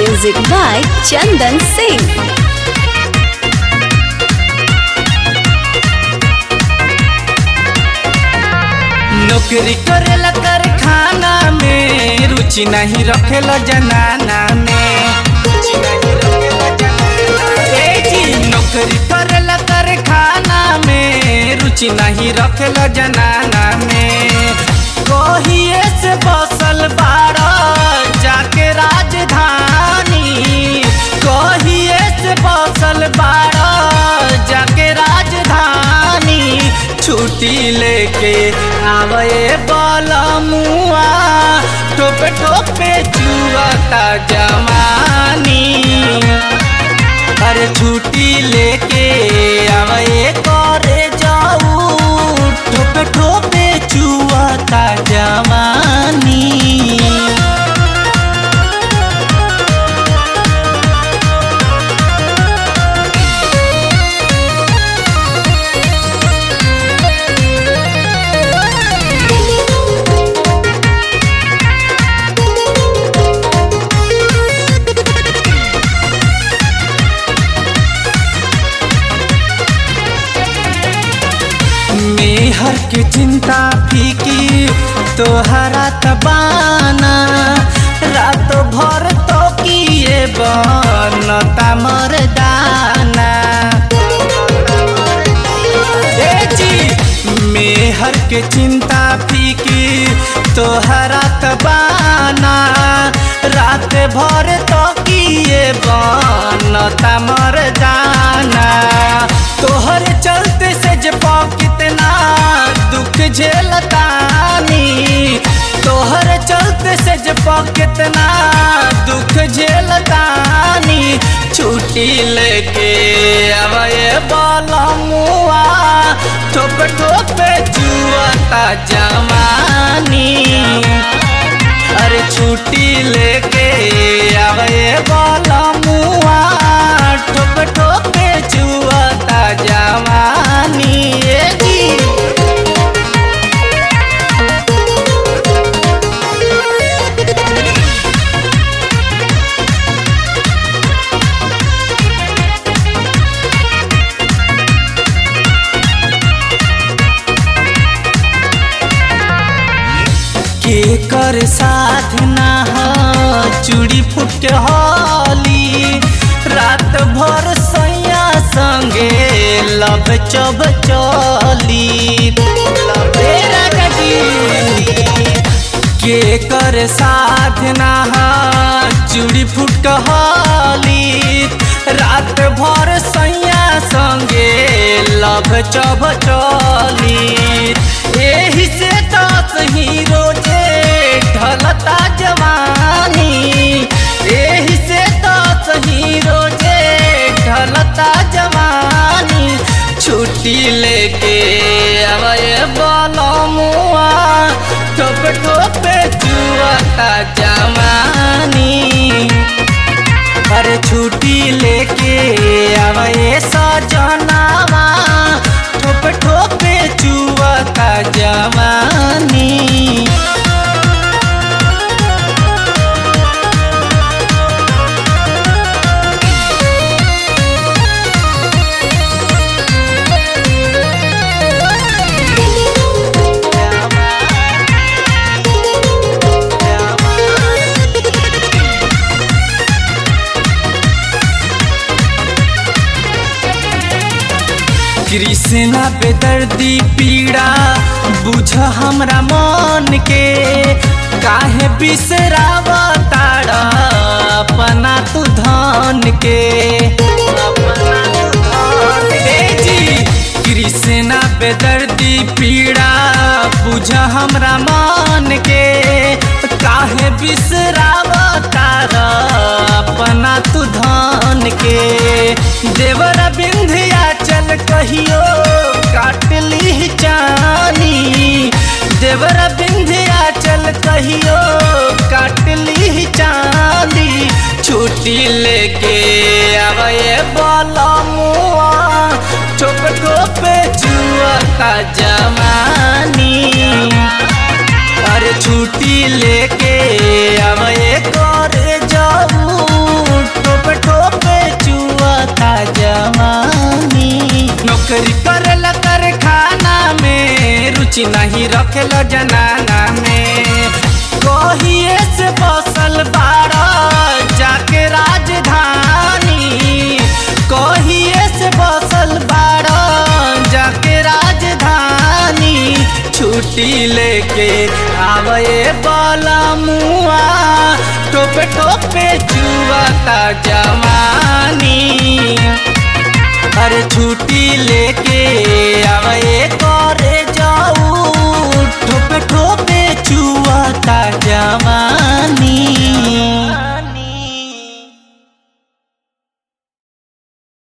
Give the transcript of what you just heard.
Music by Chandan Singh. नौकरी करेला कारखाना में रुचि नहीं रखेला जनाना में। नौकरी करेला कारखाना में रुचि नहीं रखेला जनाना में। कहिए से बसल बाड़ा जाके राजधानी, कहिए से बसल बाड़ा जाके राजधानी। छुट्टी लेके आवे बलमुआ टोपे टोपे जुआता जवानी। अरे छुट्टी लेके आवे करे जाऊ टोपे टोपे जुआता जवानी। मेहर के चिंता फीकी तोहरा तबाना, रात भर तो किए बनता मरदाना। मेहर के चिंता फीकी तोहरा तबाना, रात भर तो किए बनता मरदाना। तोहर चलते से जपा कितना दुख झेलतानी, तोहर चलते से जपा कितना दुख झेलतानी। छुट्टी लेके आवे बलमुआ ठोप ठोप जुआता जवानी। अरे छुट्टी लेके आवे बलमुआ ठोप ठोप जुआता जवानी। के कर साधना चूड़ी फूट के होली, रात भर सैया संगे लब चब चली। के कर साधना चूड़ी फूट के होली, रात भर सैया संगे लब चब चली। एही से दस ही रोजे ढलता जवानी, एही से दस ही रोजे ढलता जवानी। छुट्टी लेके आवे बलमुआ ठोप ठोप जुआता जवानी। अरे छुट्टी लेके आवे सजनावा ठोप ठोप जुआता जवानी। कृष्णा बेदर्दी पीड़ा बुझ हमरा मन के, काहे बिसरावताड़ा अपना तू धन के। कृष्णा बेदर्दी पीड़ा बुझ हमरा मन के, काहे बिसरावताड़ा अपना तू धन के। देवरा विंध्याचल कहियो काट ली जानी, देवरा विंध्याचल कहियो काट ली जानी। छुट्टी लेके आवे बलमुआ ठोप ठोप जुआता जवानी। अरे छुट्टी लेके आवे करे जाऊ रखेल जनाना में। कहिए से बसल बाड़ा जाके राजधानी, कहिए से बसल बाड़ा जाके राजधानी। छुट्टी लेके आवे बाला मुआ, टोपे टोपे चुआता जवानी। अरे छुट्टी लेके आवे